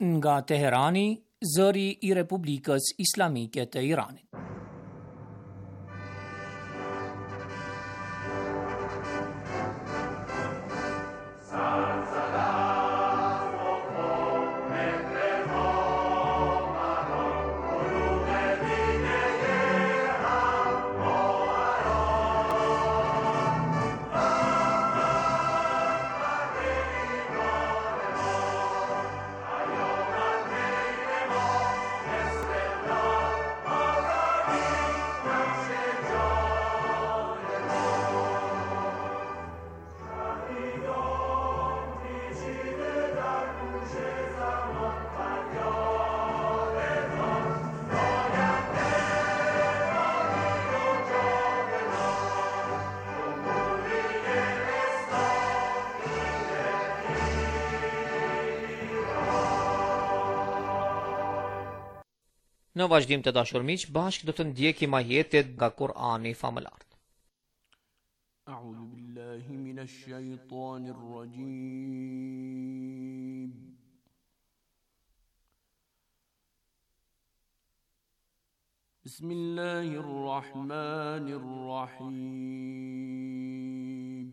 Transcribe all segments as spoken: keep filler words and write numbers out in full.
nga Teherani, zëri I Republikës Islamike të Iranit. Në vazhdim të dashur miq, bashkë do të ndjekim ajetet nga Kur'ani famëlar. A'udhu billahi minash shaitanir rajim. Bismillahir rahmanir rahim.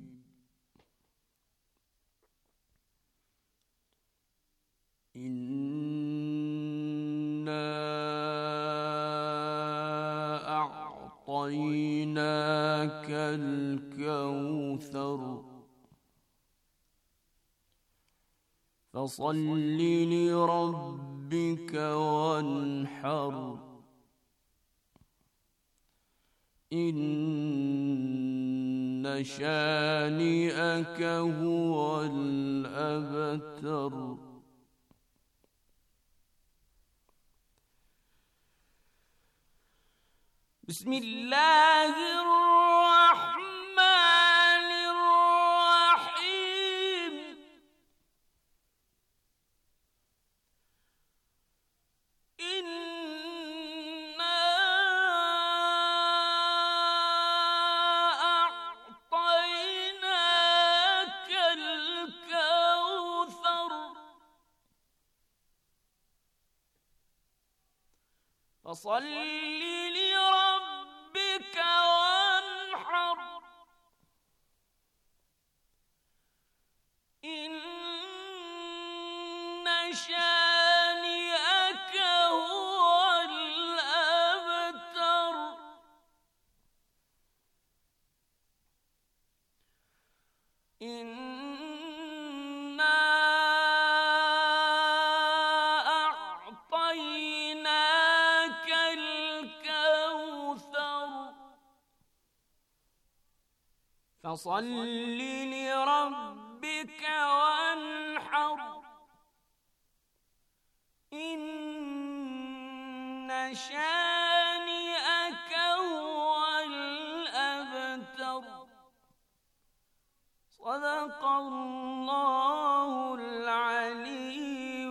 أعطيناك الكوثر فصل لربك وانحر إن شانئك هو الأبتر. بسم الله الرحمن الرحيم. إنا أعطيناك الكوثر فصل لربك وانحر إن شانئك هو الأبتر. إنا أعطيناك الكوثر فصل لربك وانحر إن شانئك هو الأبتر. صدق الله العلي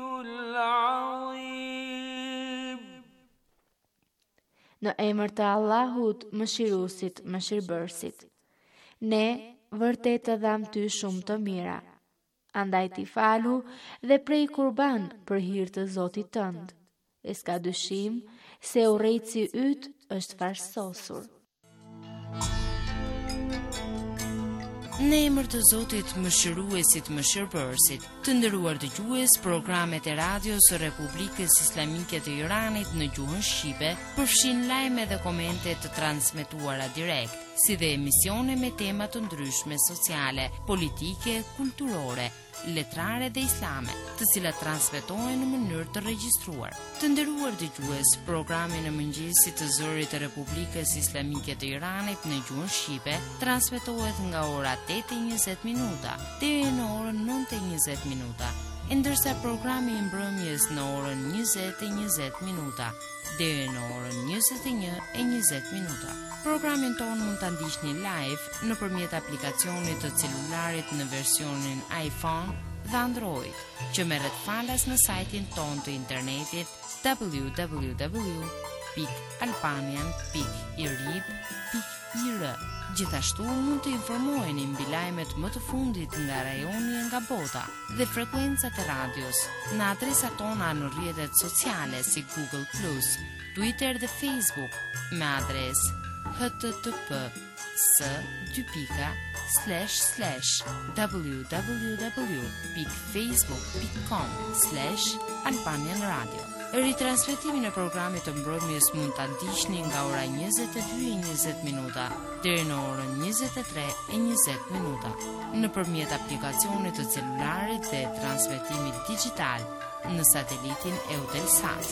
العظيم. Në emër të Allahut, mëshiruesit, mëshirbërësit. Ne vërtet të dham ty shumë të mira. Andaj ti falu dhe prej kurban për hir të Zotit tënd. E s'ka dyshim se urrejtësi yt është farsosur. Në emër të Zotit, mëshiruesit, mëshirbërësit, të nderuar dëgjues, programet e radios së Republikës Islamike të Iranit në gjuhën shqipe përfshin lajme dhe komente të transmetuara direkt, si dhe emisione me tema të ndryshme sociale, politike, kulturore, letrare dhe islame, të cilat transmetohen në mënyrë të regjistruar. Të nderuar dëgjues, programi në mëngjesit të zërit të Republikës Islamike të Iranit në gjuhën shqipe transmetohet nga ora tetë e njëzet minuta deri në orën nëntë e njëzet minuta, e ndërsa programi i mbrëmjes në orën njëzet e njëzet minuta deri në orën njëzet e një e njëzet minuta. Programin ton mund ta ndiqni live nëpërmjet aplikacionit të celularit në versionin iPhone dhe Android, që merret falas në sajtin ton të internetit w w w pikë albanian pikë irib pikë ir. Gjithashtu mund të informoheni mbi lajmet më të fundit nga rajoni e nga bota dhe frekuencat e radios në adresat tona në rrjetet sociale si Google plus, Twitter dhe Facebook me adres http s dy pika slash slash www.facebook.com slash Albanian Radio. Ritransmetimin e programit të mbrëmjes mund ta ndiqni nga ora njëzet e dy e njëzet minuta deri në orën njëzet e tre e njëzet minuta nëpërmjet aplikacionit të celularit dhe transmetimit digital në satelitin Eutelsat.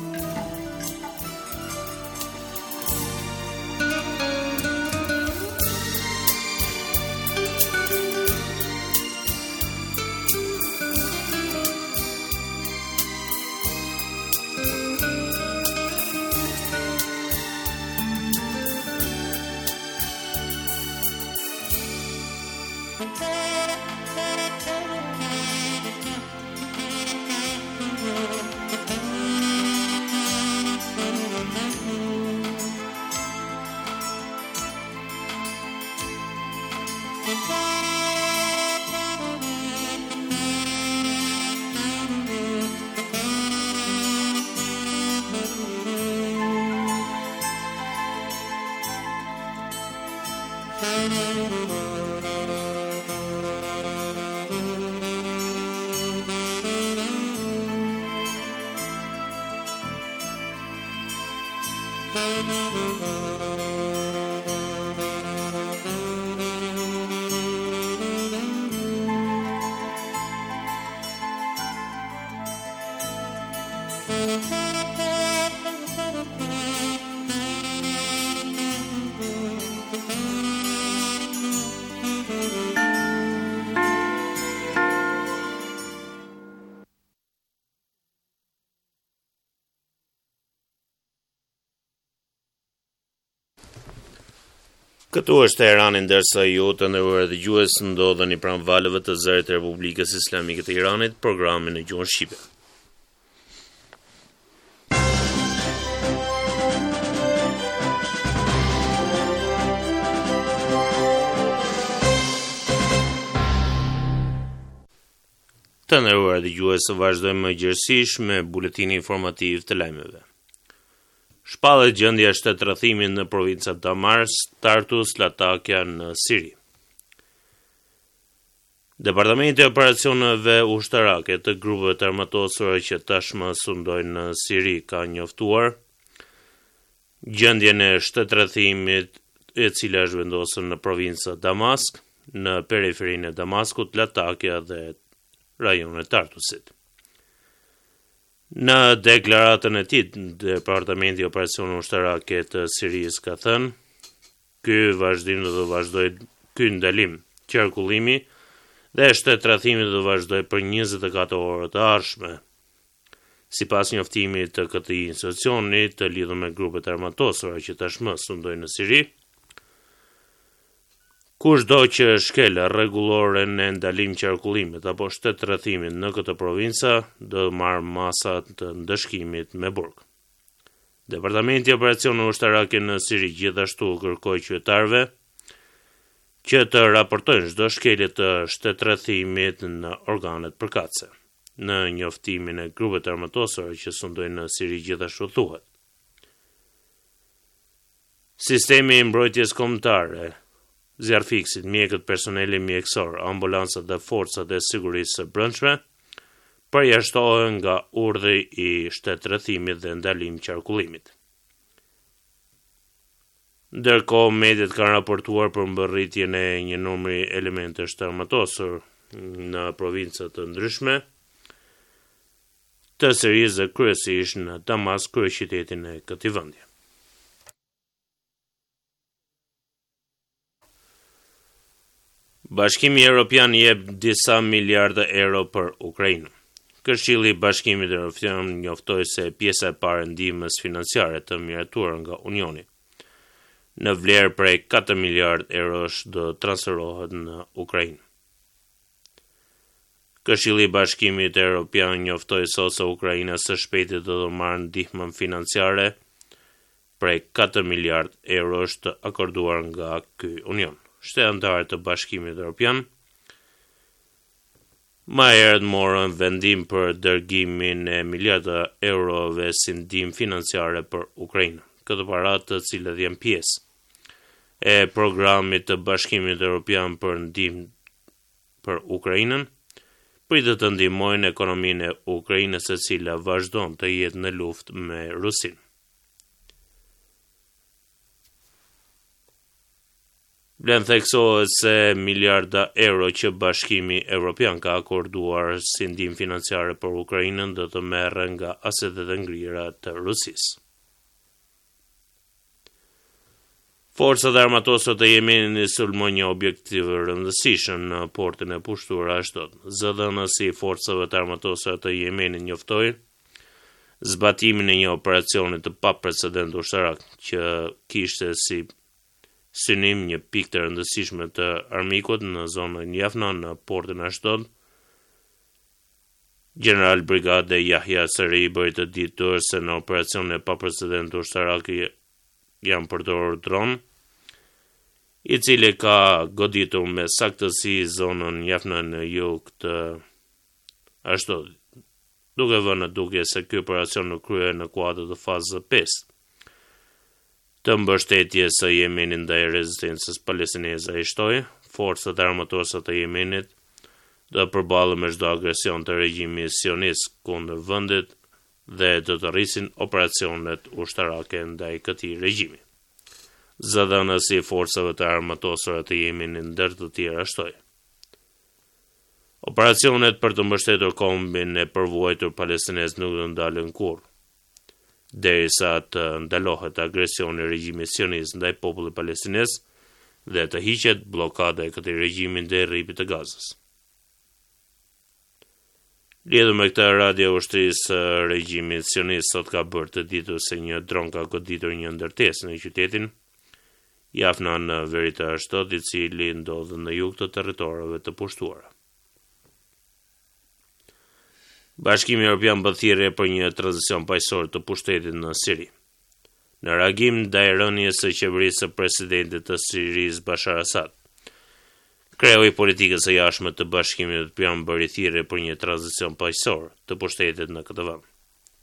Këtu është Teherani, ndërsa ju të nderuar dëgjues ndodheni pranë valëve të zërit të Republikës Islamike të Iranit, programin në gjuhën shqipe. Të nderuar dëgjues, vazhdojmë më gjithsesi me buletinin informativ të lajmeve. Shpallet gjendja shtetërrëthimin në provincat Damars, Tartus, Latakia në Siri. Departamenti i operacioneve ushtarake të grupeve të armatosura që tashmë sundojnë në Siri ka njoftuar gjendjen e shtetërrëthimit e cila është vendosur në provincën Damask, në periferinë e Damaskut, Latakia dhe rajonin e Tartusit. Në deklaratën e tij, Departamenti i Operacioneve Ushtarake të Sirisë ka thënë, ky vazhdim do të vazhdojë, ky ndalim qarkullimi dhe shtetërrëthimi do të vazhdojë për njëzet e katër orë të ardhshme. Sipas njoftimit të këtij institucioni të lidhur me grupet armatosura që tashmë sundojnë në Siri, kushdo që shkel rregullore në ndalim qarkullimit apo shtetërrëthimin në këtë provinca do marrë masa të ndëshkimit me burg. Departamenti i Operacioneve Ushtarake në Siri gjithashtu kërkoi qytetarëve që të raportojnë çdo shkelje të shtetërrëthimit në organet përkatëse. Në njoftimin e grupeve të armatosura që sundojnë në Siri gjithashtu thuhet: Sistemi i mbrojtjes kombëtare, zjarfiksit, mjekët, personeli mjekësor, ambulancat dhe forcat e sigurisë së brendshme përjashtohen nga urdhri i shtetërrëthimit dhe ndalim qarkullimit. Ndërkohë, mediat kanë raportuar për mbërritjen e një numri elementesh të armatosur në provinca të ndryshme të Sirisë dhe kryesisht në Damask, kryeqytetin e këtij vendi. Bashkimi Evropian jep disa miliardë euro për Ukrainë. Këshilli i Bashkimit Evropian njoftoi se pjesa e parë e ndihmës financiare të miratuar nga Unioni në vlerë prej katër miliardë eurosh do transferohet në Ukrainë. Këshilli i Bashkimit Evropian njoftoi sot se Ukraina së shpejti do të marrë ndihmën financiare prej katër miliard euro është akorduar nga ky union. Shtetet anëtare të Bashkimit Evropian më herët morën vendim për dërgimin e miliarda eurove si ndihmë financiare për Ukrainën. Këto para të cilët janë pjesë e programit të Bashkimit Evropian për ndihmë për Ukrainën, pritet të ndihmojnë ekonominë e Ukrainës e cila vazhdon të jetë në luftë me Rusinë. Blen theksohet se miliarda euro që Bashkimi Evropian ka akorduar si ndihmë financiare për Ukrainën do të merren nga asetet e ngrira të Rusisë. Forcat armatose të Yemenit sulmojnë një objektiv rëndësishëm në portin e pushtuar ashtot. Zëdhënësi i forcave të armatose të Yemenit njoftoi zbatimin e një operacioni të paprecedentuar ushtarak që kishte si synim një pikë të rëndësishme të armikut në zonën Jafna në portin Ashdod. General Brigade Yahya Sari bëri të ditur se në operacionin e paprecedentuar ushtarak janë përdorur dron, i cili ka goditur me saktësi zonën Jafna në jug të Ashdod, duke vënë në dukje se ky operacion në krye në kuadër të fazës pesë të mbështetjes së Yemenit ndaj rezistencës palestineze. Ai shtoi forcat armatose të Yemenit do të përballen me çdo agresion të regjimit sionist kundër vendit dhe do të rrisin operacionet ushtarake ndaj këtij regjimi. Zëdhënësi i forcave të armatosura të Yemenit ndër të tjera shtoi operacionet për të mbështetur kombin e përvojtur palestinez nuk do ndalen kurrë, derisa të ndalohet agresioni i regjimit sionist ndaj popullit palestinez dhe të hiqet bllokada e këtij regjimi ndaj rripit të Gazës. Lidhur me këtë, radio ushtrisë së regjimit sionist sot ka bërë të ditur se një dron ka goditur një ndërtesë në qytetin Jafna në veri të Ashdod, i cili ndodhet në jug të territoreve të pushtuara. Bashkimi Evropian bë thirrje për një tranzicion paqësor të pushtetit në Siri. Në reagim ndaj rënies së qeverisë së presidentit të Sirisë Bashar Assad, kreu i politikës së jashtme të Bashkimit Evropian bëri thirrje për një tranzicion paqësor të pushtetit në këtë vend.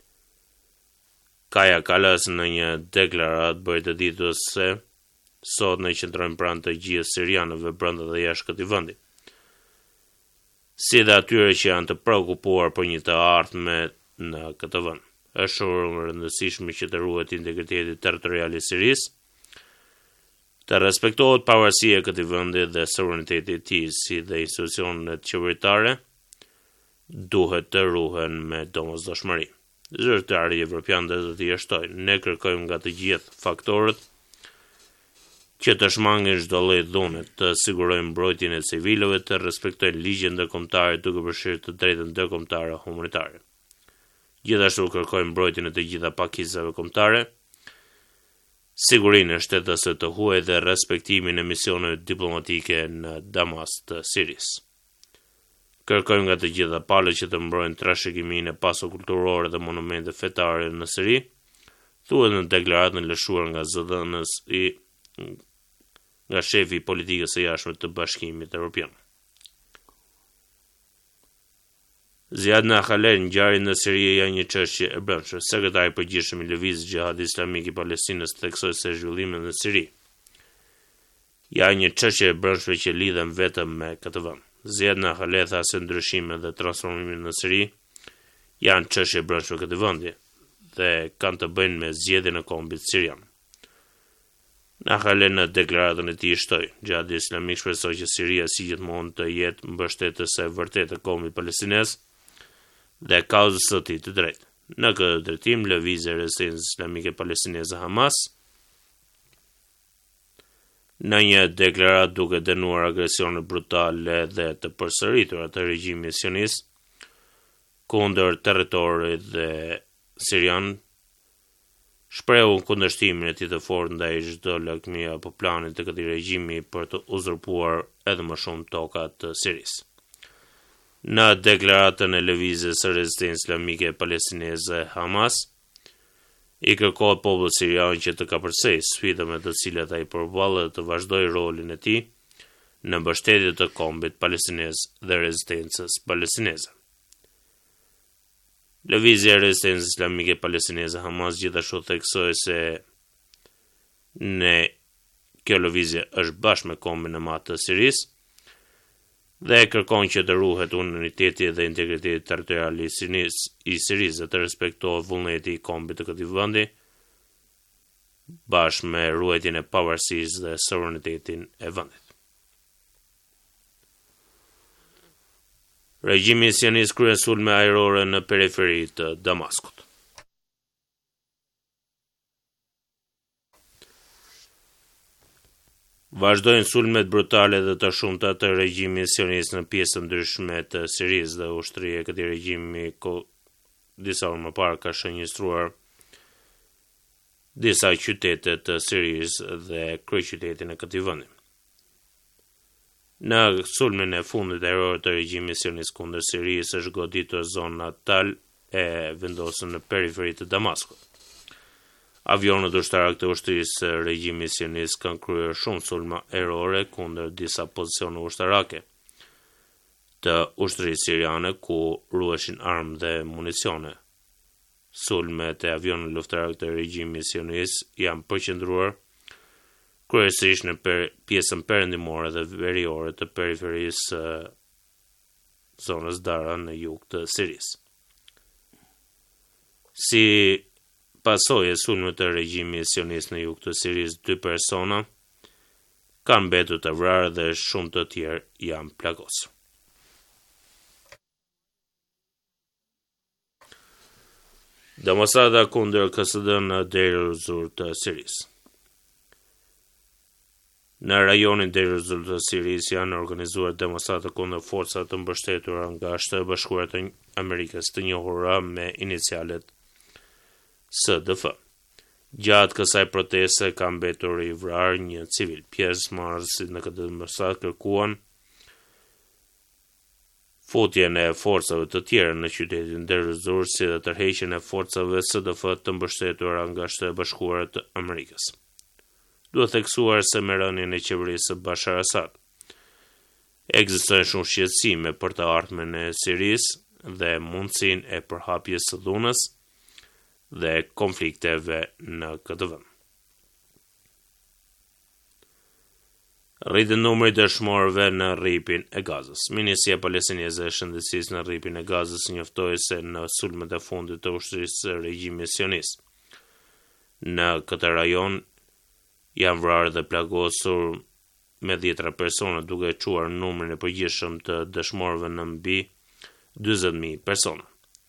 Kaja Kallas në një deklaratë bëri të ditur se sot ne qëndrojmë pranë të gjithë sirianëve brenda dhe jashtë këtij vendi, si dhe atyre që janë të prekupuar për një të ardhme në këtë vend. Është shumë rëndësishme që të ruhet integriteti territorial i Sirisë, të respektohet pavarësia e këtij vendi dhe suvereniteti i tij, si dhe institucionet qeveritare duhet të ruhen me domosdoshmëri. Zyrtarët evropianë do të jashtojnë, ne kërkojmë nga të gjithë faktorët që të shmangin çdo lloj dhune, të sigurojnë mbrojtjen e civilëve, të respektojnë ligjen ndërkombëtar duke përfshirë të drejtën ndërkombëtare humanitare. Gjithashtu kërkojnë mbrojtjen e të gjitha pakicave kombëtare, sigurinë e shtetësve të huaj dhe respektimin e misioneve diplomatike në Damas të Sirisë. Kërkojmë nga të gjitha palët që të mbrojnë trashëgiminë e pasojave kulturore dhe monumente fetare në Siri, thuhet në deklaratën lëshuar nga zëdhënës i nga shefi i politikës së jashtme të Bashkimit Evropian. Ziad Nakhaler, ngjarjet në Siri janë një çështje e brendshme. Sekretari i përgjithshëm i Lëvizjes Gjihad Islamik i Palestinës theksoi se zhvillimet në Siri janë një çështje e brendshme që lidhen vetëm me këtë vend. Ziad Nakhaler tha se ndryshimet dhe transformimet në Siri janë çështje e brendshme këtë vendi dhe kanë të bëjnë me zgjedhjen e kombit sirian. Nakhaler në deklaratën e tij shtoi, Gjihadi Islamik shpresoi që Siria si gjithmonë të jetë mbështetëse e vërtetë e kombit palestinez dhe kauzës së tij të drejtë. Në këtë drejtim, Lëvizja e Rezistencës Islamike Palestineze Hamas, në një deklaratë duke dënuar agresionet brutale dhe të përsëritura të regjimit sionist kundër territorit dhe sirian, shprehu kundërshtimin e tij të fortë ndaj çdo lakmi apo planit të këtij regjimi për të uzurpuar edhe më shumë toka të Sirisë. Në deklaratën e Lëvizjes së Rezistencës Islamike Palestineze Hamas, I kërkohet popullit sirian që të kapërcejë sfidën me të cilat ai përballet të vazhdojë rolin e tij në mbështetje të kombit palestinez dhe rezistencës palestineze. Lëvizja e rezistencës islamike palestineze Hamas gjithashtu theksoi se në kjo lëvizje është bashkë me kombin e madh të Sirisë dhe kërkon që të ruhet uniteti dhe integriteti territorial i Sirisë dhe të respektohet vullneti i kombit të këtij vendi, bashkë me ruajtjen e pavarësisë dhe sovranitetin e vendit. Regjimi sionist kryen sulme ajrore në periferi të Damaskut. Vazhdojnë sulmet brutale dhe të shumta të regjimit sionist në pjesë ndryshme të Sirisë dhe ushtria e këtij regjimi ko disa orë më parë ka shënjestruar disa qytete të Sirisë dhe kryeqytetin e këtij vendi. Në sulmin e fundit ajror të regjimit sionist kundër Sirisë është goditur zona Tal e vendosur në periferi të Damaskut. Avionët ushtarak të ushtrisë së regjimit sionist kanë kryer shumë sulma ajrore kundër disa pozicione ushtarake të ushtrisë siriane ku ruheshin armë dhe municione. Sulmet e avionëve luftarak të regjimit sionist janë përqendruar kryesisht në per, pjesën perëndimore dhe veriore të periferisë së zonës Dara në jug të Sirisë. Si pasojë e sulmeve të regjimit sionist në jug të Sirisë, dy persona kanë mbetur të vrarë dhe shumë të tjerë janë plagosur. Demonstrata kundër K S D në Deir el-Zur të Sirisë. Në rajonin Deir el-Zur të Sirisë janë organizuar demonstrata kundër forcave të mbështetura nga Shtetet e Bashkuara të Amerikës, të njohura me inicialet S D F. Gjatë kësaj proteste ka mbetur i vrarë një civil. Pjesëmarrësit në këtë demonstratë kërkuan futjen e forcave të tjera në qytetin Deir el-Zur, si dhe tërheqjen e forcave S D F të mbështetura nga Shtetet e Bashkuara të Amerikës. Duhet theksuar se me rënien e qeverisë së Bashar Assad ekzistojnë shumë shqetësime për të ardhmen e Sirisë dhe mundësinë e përhapjes së dhunës dhe konflikteve në këtë vend. Rritën numri i dëshmorëve në rripin e Gazës. Ministria Palestineze e Shëndetësisë në rripin e Gazës njoftoi se në sulmet e fundit të ushtrisë së regjimit sionist në këtë rajon janë vrarë dhe plagosur me dhjetra persona, duke quar numrin e përgjithshëm të dëshmorëve në mbi dyzet mijë persona.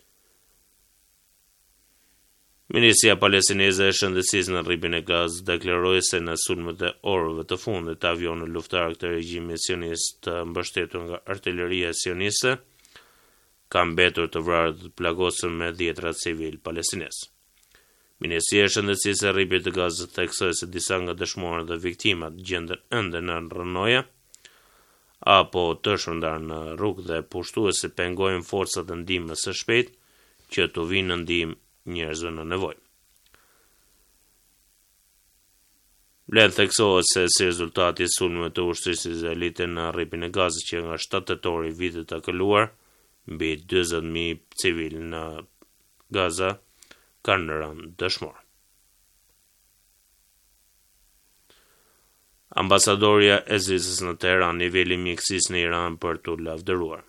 Ministria Palestineze e Shëndetësisë në rripin e Gazës deklaroi se në sulmet e orëve të fundit të avionëve luftarak të regjimit sionist të mbështetur nga artilleria sioniste kanë mbetur të vrarë dhe të plagosur me dhjetra civil palestinez. Ministria e Shëndetësisë e rripit të Gazës theksoi se disa nga dëshmorët dhe viktimat gjenden ende në rrënoja apo të shpërndarë në rrugë dhe pushtuesi pengojnë forcat e ndihmës së shpejtë që të vinë në ndihmë njerëzve në nevojë. Vlen theksohet se si rezultati i sulmeve të ushtrisë izraelite në rripin e Gazës që nga shtatë tetor i vitit të kaluar, mbi dyzet mijë civil në Gaza kanë rënë dëshmor. Ambasadoria e Zvicrës në Teheran niveli mjekësisë në Iran për të lavdëruar.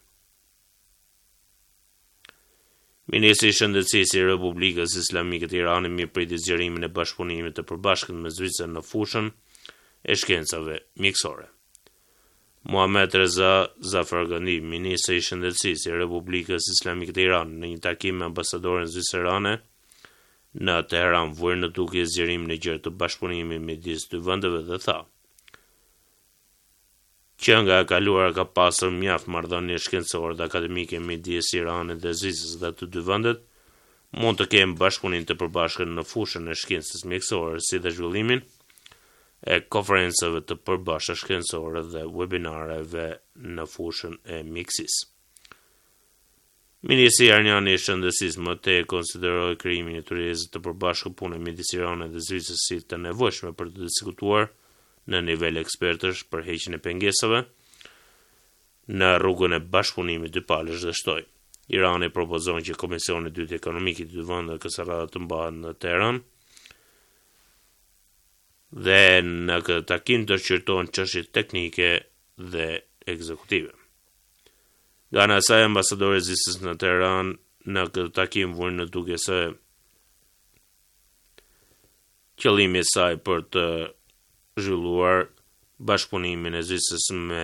Ministri i Shëndetësisë i Republikës Islamike të Iranit mirëpriti zgjerimin e bashkëpunimit të përbashkët me Zvicrën në fushën e shkencave mjekësore. Muhammad Reza Zafargani, ministri i Shëndetësisë i Republikës Islamike të Iranit, në një takim me ambasadoren zvicrane në Teheran, vuri në duke zgjerimin e gjerë të bashkëpunimit midis dy vendeve dhe tha që nga e kaluara ka pasur mjaft marrëdhënie shkencore dhe akademike midis Iranit dhe Zvicrës dhe të dy vendet mund të kemë bashkëpunim të përbashkët në fushën e shkencës mjekësore, si dhe zhvillimin e konferencave të përbashkëta shkencore dhe webinareve në fushën e mjekësisë. Ministri Arnjani i Shëndetësisë më tej konsideroi krijimin e turizmit të përbashkët punë midis Iranit dhe Zvicrës si të nevojshme për të diskutuar në nivel ekspertësh për heqjen e pengesave në rrugën e bashkëpunimit dypalësh dhe shtoi. Irani propozon që Komisioni i dytë ekonomik i dy vendeve kësaj radhe të mbahet në Teheran dhe në këtë takim të shqyrtohen çështjet teknike dhe ekzekutive. Nga ana e saj, ambasadori i Zvicrës në Teheran në këtë takim vuri në duke se qëllimi i saj për të zhvilluar bashkëpunimin e Zvicrës me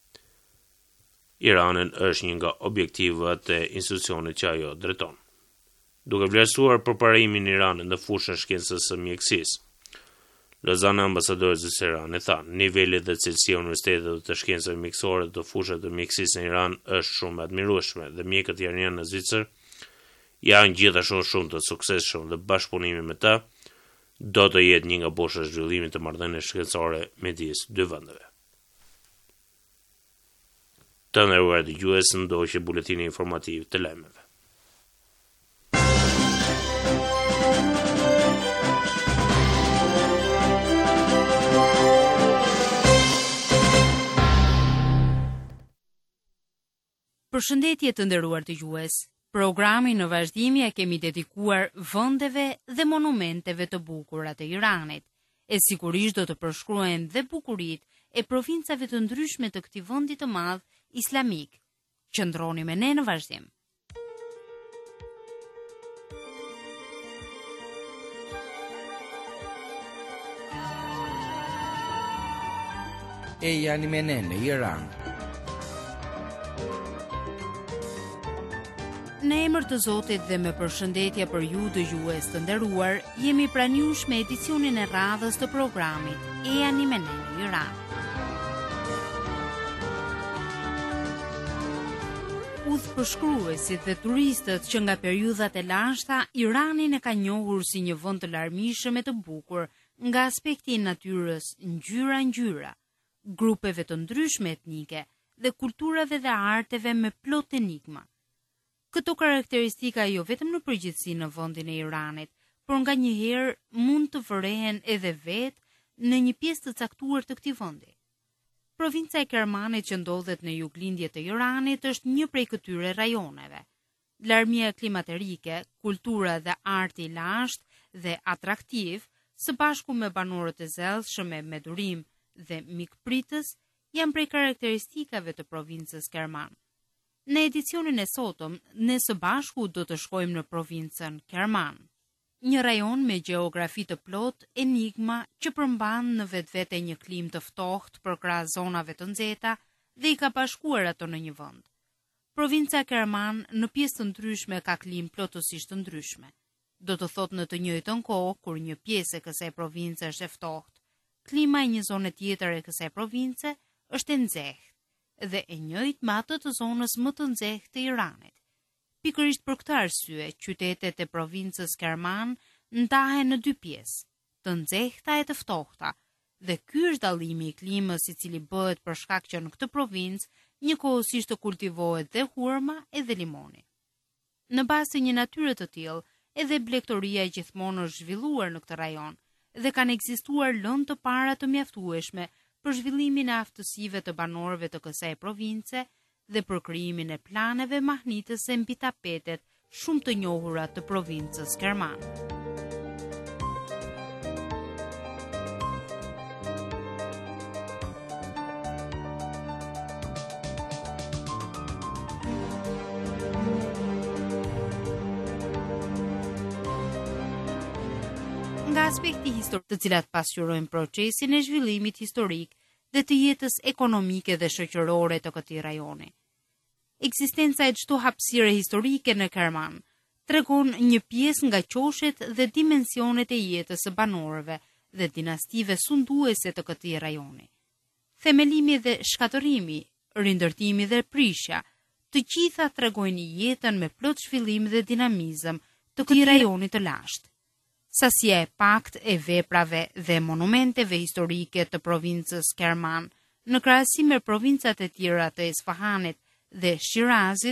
Iranin është një nga objektivat e institucionit që ajo drejton. Duke vlerësuar përparimin e Iranit në fushën e shkencës së mjekësisë, Lozana, ambasadori i Iranit, tha, niveli dhe cilësia e universiteteve të shkencave mjekësore të fushës të mjekësisë në Iran është shumë e admirueshme dhe mjekët iranianë në Zvicër janë gjithashtu shumë të suksesshëm dhe bashkëpunimi me ta do të jetë një nga boshat e zhvillimit të marrëdhënieve shkencore midis dy vendeve. Të nderuar dëgjues, ndoqë buletini informativ të lajmeve. Përshëndetje të nderuar dëgjues. Programin në vazhdimje e kemi dedikuar vendeve dhe monumenteve të bukura të Iranit. E sigurisht do të përshkruhen dhe bukuritë e provincave të ndryshme të këtij vendi të madh islamik. Qëndroni me ne në vazhdim. E jani me ne në Iran. Në emër të Zotit dhe me përshëndetje për ju dëgjues të nderuar, jemi pranë jush me edicionin e radhës të programit E jani me ne në Iran. Udhëpërshkruesit dhe turistët që nga periudhat e lashta Iranin e ka njohur si një vend të larmishëm e të bukur nga aspekti i natyrës, ngjyra-ngjyra, grupeve të ndryshme etnike dhe kulturave dhe arteve me plot enigma. Këto karakteristika jo vetëm në përgjithësi në vendin e Iranit, por nga një herë mund të vërehen edhe vetë në një pjesë të caktuar të këtij vendi. Provinca e Kermanit që ndodhet në juglindje të Iranit është një prej këtyre rajoneve. Larmia klimaterike, kultura dhe arti i lashtë dhe atraktiv, së bashku me banorët e zellshëm me durim dhe mikpritës, janë prej karakteristikave të provincës Kerman. Në edicionin e sotëm, ne së bashku do të shkojmë në provincën Kerman, një rajon me gjeografi të plot, enigma që përmban në vetvete një klim të ftohtë përkrah zonave të nxehta dhe i ka bashkuar ato në një vend. Provinca Kerman në pjesë të ndryshme ka klim plotësisht të ndryshme. Do të thotë në të njëjtën kohë kur një pjesë e kësaj province është e ftohtë, klima e një zone tjetër e kësaj province është e nxehtë dhe e njëjtë me atë të zonës më të nxehtë të Iranit. Pikërisht për këtë arsye, qytetet e provincës Kerman ndahen në dy pjesë, të nxehta e të ftohta, dhe ky është dallimi i klimës i cili bëhet për shkak që në këtë provincë njëkohësisht të kultivohet dhe hurma edhe limoni. Në bazë të një natyre të tillë, edhe blegtoria gjithmonë është zhvilluar në këtë rajon dhe kanë ekzistuar lëndë të para të mjaftueshme për zhvillimin e aftësive të banorëve të kësaj province dhe për krijimin e planeve mahnitëse mbi tapetet shumë të njohura të provincës Kerman. Nga aspekti historik, të cilat pasqyrojnë procesin e zhvillimit historik dhe të jetës ekonomike dhe shoqërore të këtij rajoni. Ekzistenca e çdo hapësire historike në Kerman tregon një pjesë nga qoshet dhe dimensionet e jetës së banorëve dhe dinastive sunduese të këtij rajoni. Themelimi dhe shkatërrimi, rindërtimi dhe prishja, të gjitha tregojnë jetën me plot zhvillim dhe dinamizëm të këtij rajoni të lashtë. Sasia e pakt e veprave dhe monumenteve historike të provincës Kerman, në krahasim me provincat e tjera të Isfahanit dhe Shirazit,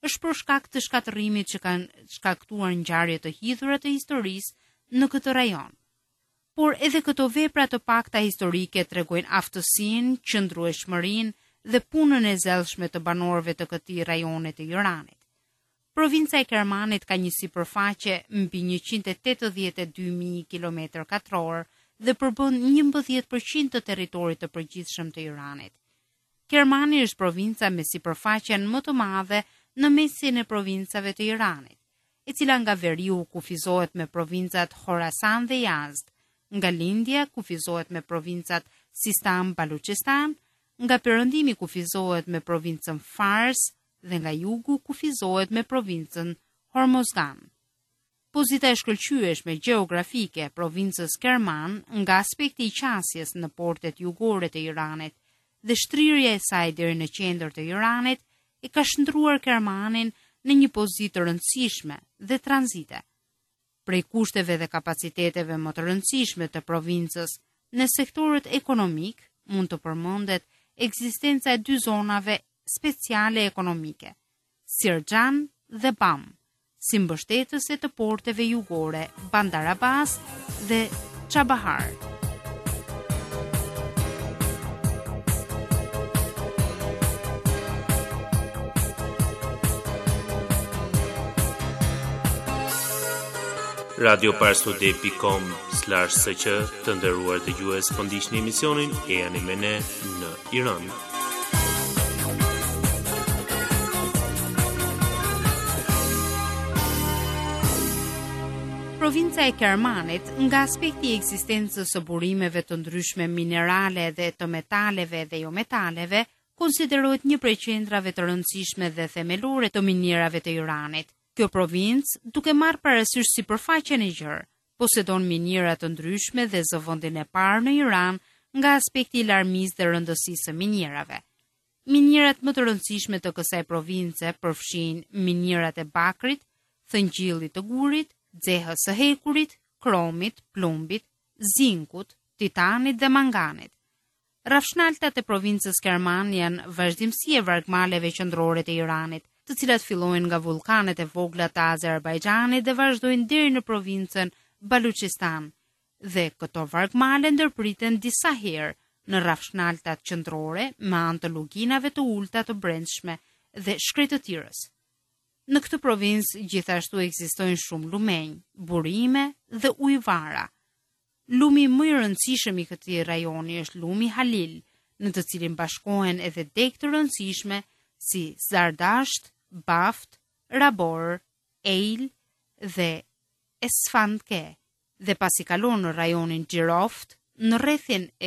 është për shkak të shkatërimit që kanë shkaktuar ngjarje të hidhura të historisë në këtë rajon. Por edhe këto vepra të pakta historike tregojnë aftësinë, qëndrueshmërinë dhe punën e zellshme të banorëve të këtij rajoni të Iranit. Provinca e Kermanit ka një sipërfaqe mbi njëqind e tetëdhjetë e dy mijë kilometër katror dhe përbën njëmbëdhjetë përqind të territorit të përgjithshëm të Iranit. Kermani është provinca me sipërfaqen më të madhe në mesin e provincave të Iranit, e cila nga veriu kufizohet me provincat Khorasan dhe Yazd, nga lindja kufizohet me provincat Sistan Baluchistan, nga perëndimi kufizohet me provincën Fars dhe nga jugu kufizohet me provincën Hormozgan. Pozita e shkëlqyeshme gjeografike e provincës Kerman nga aspekti i qasjes në portet jugore të Iranit dhe shtrirja e saj deri në qendër të Iranit e ka shndruar Kermanin në një pozitë të rëndësishme dhe tranzite. Prej kushteve dhe kapaciteteve më të rëndësishme të provincës në sektorët ekonomik mund të përmendet ekzistenca e dy zonave speciale ekonomike, Sirxhan dhe Bam, si mbështetëse të porteve jugore Bandar Abbas dhe Chabahar. Radio Parstudi dot com slash s q të nderuar dëgjues, po ndiqni emisionin e jani me ne në Iran. Provinca e Kermanit, nga aspekti i ekzistencës së burimeve të ndryshme minerale dhe të metaleve dhe jo metaleve, konsiderohet një prej qendrave të rëndësishme dhe themelore të minierave të Iranit. Kjo provincë, duke marrë parasysh sipërfaqen e gjerë, posedon miniera të ndryshme dhe zë vendin e parë në Iran nga aspekti i larmisë dhe rëndësisë së minierave. Minierat më të rëndësishme të kësaj province përfshijnë minierat e bakrit, thëngjillit të gurit, xehës së hekurit, kromit, plumbit, zinkut, titanit dhe manganit. Rafshnaltat e provincës Kerman janë vazhdimsi e vargmaleve qendrore të Iranit, të cilat fillojnë nga vulkanet e vogla të Azerbajxhanit dhe vazhdojnë deri në provincën Baluchistan, dhe këto vargmale ndërpriten disa herë në rafshnaltat qendrore me anë të luginave të ulta të brendshme dhe shkretëtirës. Në këtë provincë gjithashtu ekzistojnë shumë lumenj, burime dhe ujvara. Lumi më i rëndësishëm i këtij rajoni është lumi Halil, në të cilin bashkohen edhe degë të rëndësishme si Zardasht, Baft, Rabor, Eil dhe Esfandke, dhe pasi kalon në rajonin Gjiroft, në rrethin e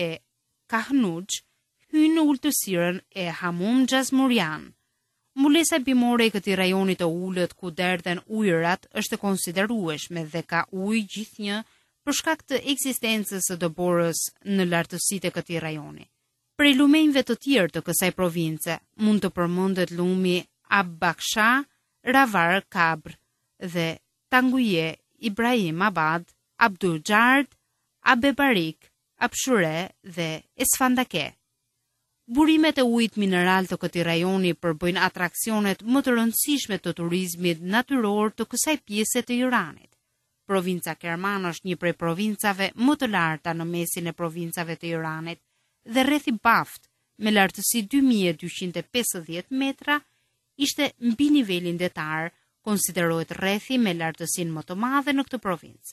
Kahnuj, hyn në ultësirën e Hamum Xhazmurian. Mbulesa bimore e këtij rajoni të ulët ku derdhen ujërat është e konsiderueshme dhe ka ujë gjithnjë për shkak të ekzistencës së dëborës në lartësitë e këtij rajoni. Prej lumenjve të tjerë të kësaj province mund të përmendet lumi Abbaksha, Ravar Kabr dhe Tanguye Ibrahim Abad, Abdul Gjard, Abebarik, Abshure dhe Esfandake. Burimet e ujit mineral të këtij rajoni përbëjnë atraksionet më të rëndësishme të turizmit natyror të kësaj pjese të Iranit. Provinca Kerman është një prej provincave më të larta në mesin e provincave të Iranit dhe rrethi Baft, me lartësi dy mijë e dyqind e pesëdhjetë metra, ishte mbi nivelin detar, konsiderohet rrethi me lartësinë më të madhe në këtë provincë.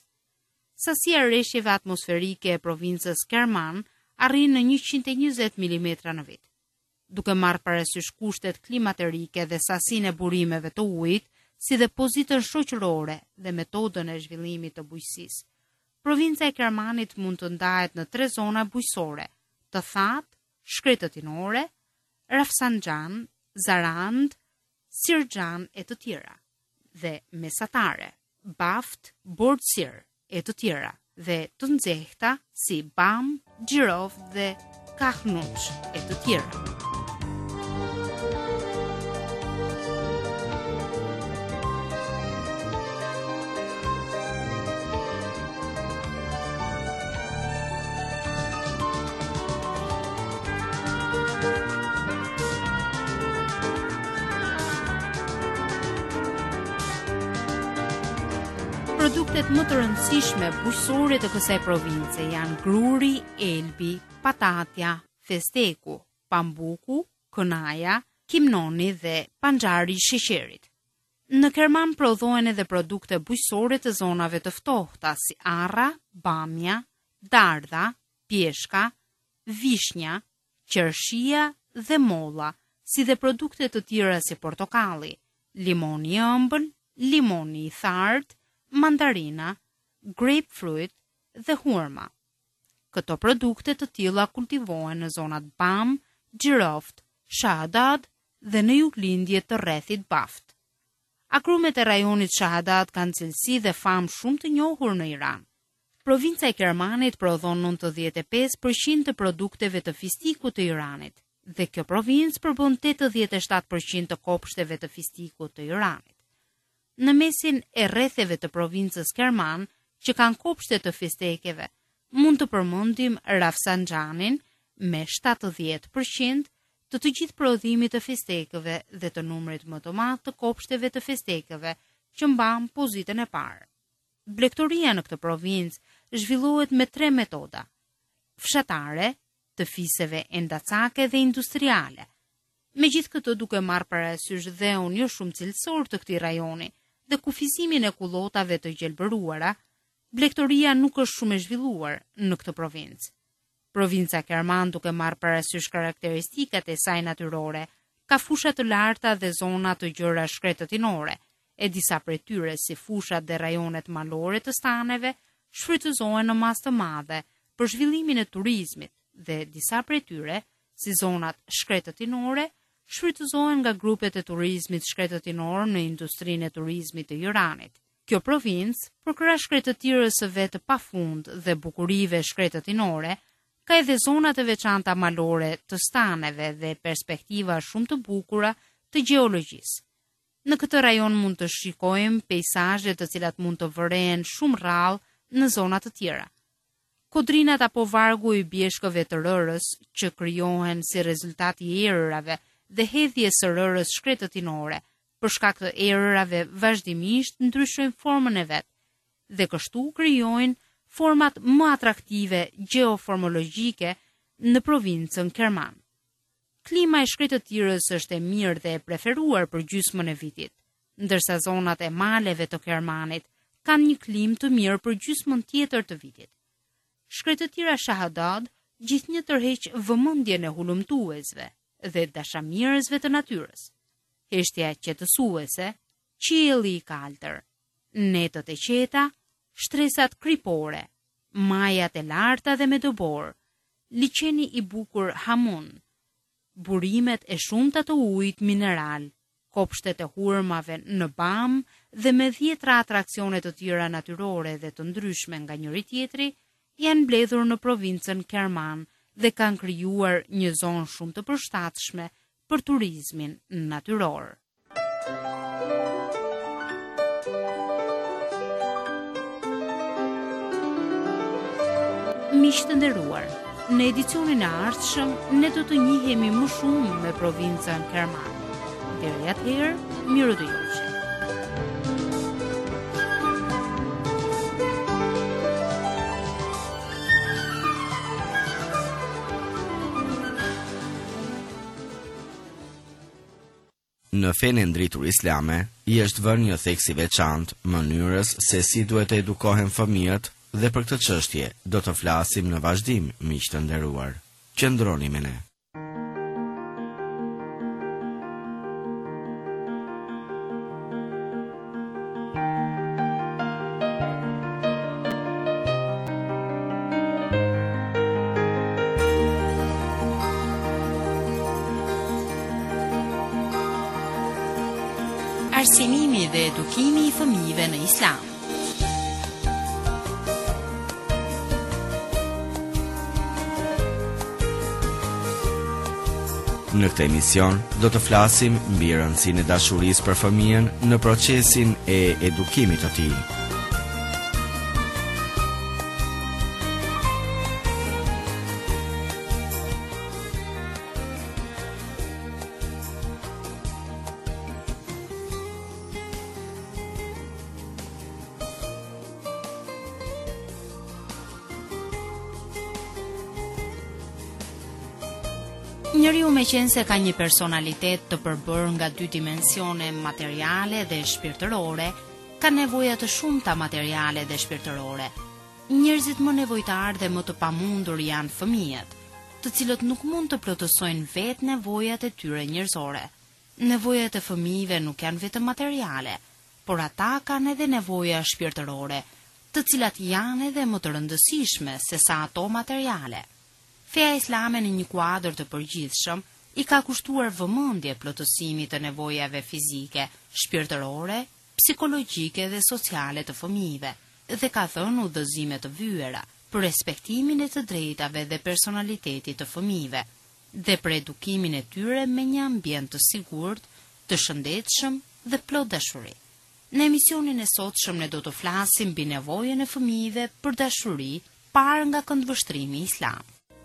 Sasia e rreshjeve atmosferike e provincës Kerman arrin në njëqind e njëzet milimetra në vit. Duke marrë parasysh kushtet klimaterike dhe sasinë e burimeve të ujit, si dhe pozitën shoqërore dhe metodën e zhvillimit të bujqësisë, provinca e Kermanit mund të ndahet në tre zona bujqësore: të thatë, shkretëtinore, Rafsanxhan, Zarand, Sirxhan e të tjera, dhe mesatare, Baft, Bordsir e të tjera, dhe të nxehta si Bam, Gjirov dhe Kahnuj e të tjera. produktet më të rëndësishme bujqësore të kësaj province janë gruri, elbi, patatja, festeku, pambuku, kënaja, kimnoni dhe panxari i sheqerit. Në Kerman prodhohen edhe produkte bujqësore të zonave të ftohta si arra, bamja, dardha, pjeshka, vishnja, qershia dhe molla, si dhe produkte të tjera si portokalli, limoni i ëmbël, limoni i thartë, mandarina, grapefruit dhe hurma. Këto produkte të tilla kultivohen në zonat Bam, Gjiroft, Shahadad dhe në juglindje të rrethit Baft. Agrumet e rajonit Shahadad kanë cilësi dhe famë shumë të njohur në Iran. Provinca e Kermanit prodhon nëntëdhjetë e pesë përqind të produkteve të fistikut të Iranit, dhe kjo provincë përbën tetëdhjetë e shtatë përqind të kopshteve të fistikut të Iranit. Në mesin e rretheve të provincës Kerman, që kanë kopshte të fistekeve, mund të përmendim Rafsanjanin me shtatëdhjetë përqind të të gjithë prodhimit të fistekeve dhe të numrit më të madh të kopshteve të fistekeve që mban pozitën e parë. Blegtoria në këtë provincë zhvillohet me tre metoda: fshatare, të fiseve endacake dhe industriale. Megjithë këtë duke marrë parasysh dheun jo shumë cilësor të këtij rajoni dhe kufizimin e kullotave të gjelbëruara, blegtoria nuk është shumë e zhvilluar në këtë provincë. Provinca Kerman, duke marrë parasysh karakteristikat e saj natyrore, ka fusha të larta dhe zona të gjëra shkretëtinore, e disa prej tyre si fushat dhe rajonet malore të staneve shfrytëzohen në masë të madhe për zhvillimin e turizmit dhe disa prej tyre, si zonat shkretëtinore, shfrytëzohen nga grupet e turizmit shkretëtinor në industrinë e turizmit të Iranit. Kjo provincë, për krah shkretëtirës së vet të pafund dhe bukurive shkretëtinore, ka edhe zonat e veçanta malore të staneve dhe perspektiva shumë të bukura të gjeologjisë. Në këtë rajon mund të shikojmë peizazhe të cilat mund të vërehen shumë rrallë në zona të tjera. Kodrinat apo vargu i bjeshkëve të rërës që krijohen si rezultat i erërave dhe hedhjes së rërës shkretëtinore, për shkak të erërave vazhdimisht ndryshojnë formën e vet dhe kështu krijojnë format më atraktive gjeoformologjike në provincën Kerman. Klima e shkretëtirës është e mirë dhe e preferuar për gjysmën e vitit, ndërsa zonat e maleve të Kermanit kanë një klimë të mirë për gjysmën tjetër të vitit. Shkretëtira Shahadad gjithnjë tërheq vëmendjen e hulumtuesve dhe dashamirësve të natyrës. Heshtja qetësuese, qielli i kaltër, netët e qeta, shtresat kripore, majat e larta dhe me dobor, liçeni i bukur Hamun, burimet e shumta të ujit mineral, kopshtet e hurmave në Bam dhe me dhjetra atraksione të tjera natyrore dhe të ndryshme nga njëri tjetri, janë mbledhur në provincën Kerman dhe kanë krijuar një zonë shumë të përshtatshme për turizmin natyror. Miq të nderuar, në edicionin e ardhshëm ne do të njihemi më shumë me provincën Kerman. Deri atëherë, miru të jofshim. Në fenë e ndritur islame, i është vënë një theks i veçantë mënyrës se si duhet të edukohen fëmijët dhe për këtë çështje do të flasim në vazhdim, miq të nderuar. Qëndroni me ne. Arsimimi dhe edukimi i fëmijëve në Islam. Në këtë emision do të flasim mbi rëndësinë e dashurisë për fëmijën në procesin e edukimit të tij. Njeriu me qenë se ka një personalitet të përbërë nga dy dimensione materiale dhe shpirtërore, ka nevoja të shumta materiale dhe shpirtërore. Njerëzit më nevojtar dhe më të pamundur janë fëmijët, të cilët nuk mund të plotësojnë vetë nevojat e tyre njerëzore. Nevojat e fëmijëve nuk janë vetëm materiale, por ata kanë edhe nevoja shpirtërore, të cilat janë edhe më të rëndësishme se sa ato materiale. Feja islame në një kuadër të përgjithshëm i ka kushtuar vëmendje plotësimit të nevojave fizike, shpirtërore, psikologjike dhe sociale të fëmijëve dhe ka thënë udhëzime të vyera për respektimin e të drejtave dhe personalitetit të fëmijëve dhe për edukimin e tyre me një ambient të sigurt, të shëndetshëm dhe plot dashuri. Në emisionin e sotshëm ne do të flasim mbi nevojën e fëmijëve për dashuri parë nga këndvështrimi islam.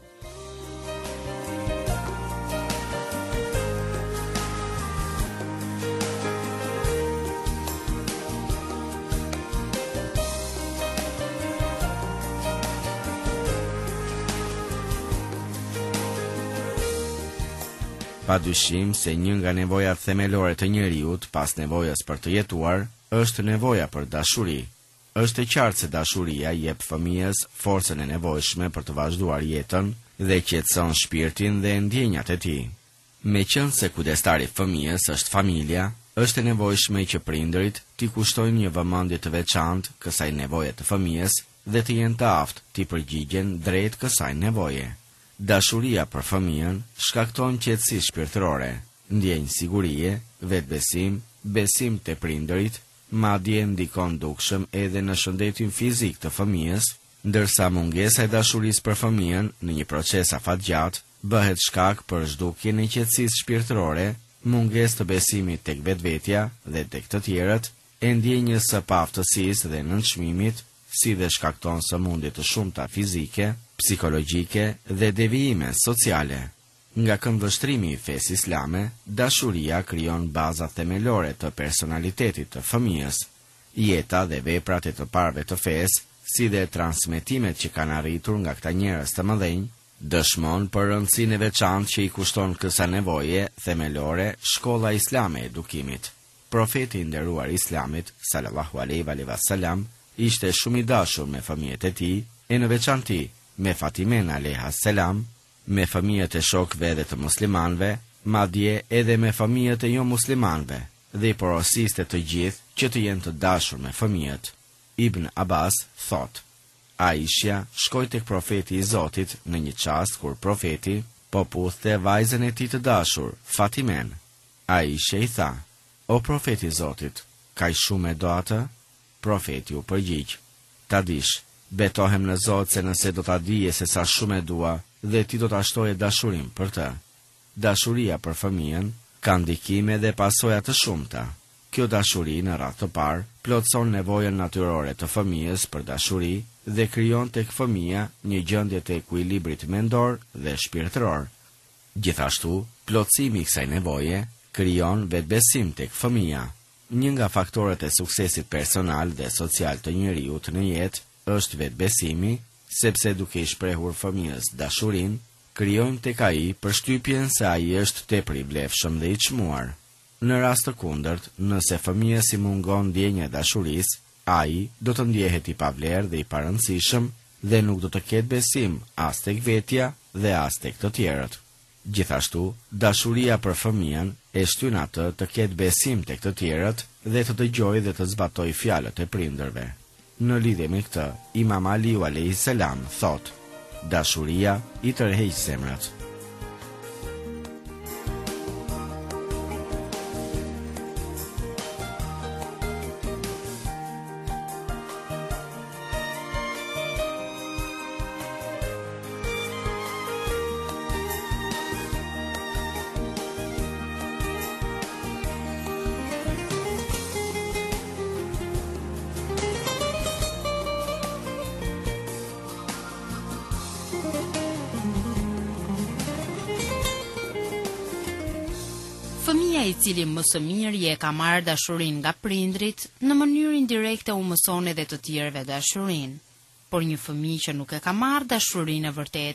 Pa dyshim se një nga nevojat themelore të njeriut pas nevojës për të jetuar, është nevoja për dashuri. Është e qartë se dashuria jep fëmijës forcën e nevojshme për të vazhduar jetën dhe qetëson shpirtin dhe ndjenjat e tij. Meqenëse se kujdestari i fëmijës është familja, është e nevojshme që prindërit t'i kushtojnë një vëmendje të veçantë kësaj nevoje të fëmijës dhe të jenë të aftë t'i përgjigjen drejt kësaj nevoje. Dashuria për fëmijën shkakton qetësi shpirtërore, ndjenjë sigurie, vetbesim, besim te prindërit, madje ndikon dukshëm edhe në shëndetin fizik të fëmijës, ndërsa mungesa e dashurisë për fëmijën në një proces afatgjat bëhet shkak për zhdukjen e qetësisë shpirtërore, mungesë të besimit tek vetvetja dhe tek të tjerët, e ndjenjës së paaftësisë dhe nënçmimit, si dhe shkakton sëmundje të shumta fizike, psikologjike dhe devijime sociale. Nga këndvështrimi i fesë islame, dashuria krijon baza themelore të personalitetit të fëmijës. Jeta dhe veprat e të parëve të fesë, si dhe transmetimet që kanë arritur nga këta njerëz të mëdhenj, dëshmon për rëndësinë e veçantë që i kushton kësaj nevoje themelore shkolla islame e edukimit. Profeti i nderuar i Islamit, sallallahu alaihi wasallam, ishte shumë i dashur me fëmijët e tij, e në veçanti me Fatimen alayha selam, me fëmijët e shokëve dhe të muslimanëve, madje edhe me fëmijët e jo muslimanëve, dhe i porosiste të gjithë që të jenë të dashur me fëmijët. Ibn Abbas thot: Aisha shkoi tek profeti i Zotit në një çast kur profeti po puthte vajzën e tij të dashur, Fatimen. Aisha i tha: O profeti i Zotit, kaq shumë e do atë? Profeti u përgjigj: Ta dish, betohem në Zot se nëse do ta dije se sa shumë e dua dhe ti do ta shtoje dashurim për të. Dashuria për fëmijën ka ndikime dhe pasoja të shumta. Kjo dashuri në radhë të parë plotëson nevojën natyrore të fëmijës për dashuri dhe krijon tek fëmia një gjendje të ekuilibrit mendor dhe shpirtëror. Gjithashtu, plotësimi i kësaj nevoje krijon vetbesim tek fëmia. Një nga faktorët e suksesit personal dhe social të njeriut në jetë është vetbesimi, sepse duke i shprehur fëmijës dashurinë, krijojmë tek ai përshtypjen se ai është tepër i vlefshëm dhe i çmuar. Në rast të kundërt, nëse fëmijës i mungon ndjenja e dashurisë, ai do të ndjehet i pavlerë dhe i parëndësishëm dhe nuk do të ketë besim as tek vetja dhe as tek të tjerët. Gjithashtu, dashuria për fëmijën e shtyn atë të ketë besim tek të tjerët dhe të dëgjojë dhe të zbatojë fjalët e prindërve. Në lidhje me këtë, Imam Aliu alayhi salam thot: Dashuria i tërheq zemrat. Fëmia i cili më së miri e ka marrë dashurinë nga prindrit, në mënyrë indirekte u mëson edhe të tjerëve dashurinë. Por një fëmijë që nuk e ka marrë dashurinë e vërtet,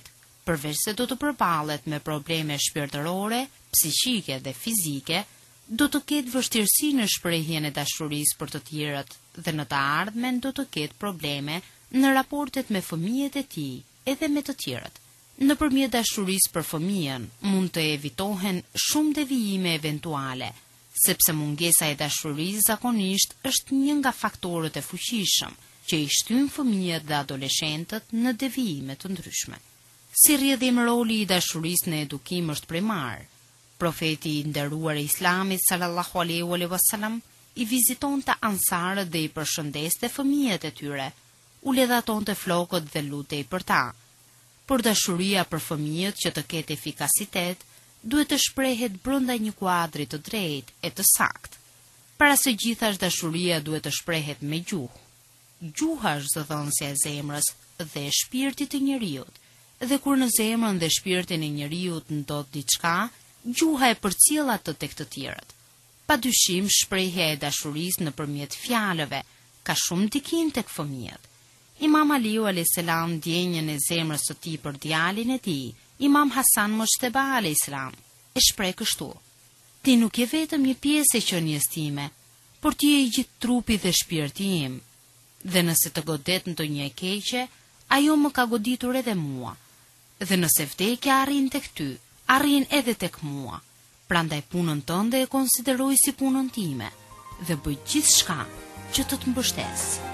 përveç se do të përballet me probleme shpirtërore, psiqike dhe fizike, do të ketë vështirësi në shprehjen e dashurisë për të tjerët dhe në të ardhmen do të ketë probleme në raportet me fëmijët e tij edhe me të tjerët. Nëpërmjet dashurisë për fëmijën mund të evitohen shumë devijime eventuale, sepse mungesa e dashurisë zakonisht është një nga faktorët e fuqishëm që i shtyn fëmijët dhe adoleshentët në devijime të ndryshme. Si rrjedhim roli i dashurisë në edukim është primar. Profeti i nderuar i Islamit sallallahu alaihi wasallam i vizitonte ansarët dhe i përshëndeste fëmijët e tyre, u ledhatonte flokët dhe lutej për ta. Por dashuria për fëmijët që të ketë efikasitet, duhet të shprehet brenda një kuadri të drejtë e të saktë. Para së gjithash dashuria duhet të shprehet me gjuhë. Gjuha është zëdhënësja e zemrës dhe e shpirtit të njeriut, dhe kur në zemrën dhe shpirtin e njeriut ndodh diçka, gjuha e përcjell atë tek të tjerët. Padyshim, shprehja e dashurisë nëpërmjet fjalëve ka shumë ndikim tek fëmijët. Imam Aliu alayhis salam ndjenjën e zemrës së tij për djalin e tij, Imam Hasan Moshteba alayhis salam, e shpreh kështu: Ti nuk je vetëm një pjesë e qenies time, por ti je i gjithë trupi dhe shpirti im. Dhe nëse të godet ndonjë e keqe, ajo më ka goditur edhe mua. Dhe nëse vdekja arrin tek ty, arrin edhe tek mua. Prandaj punën tënde e konsideroj si punën time dhe bëj gjithçka që të të mbështesë.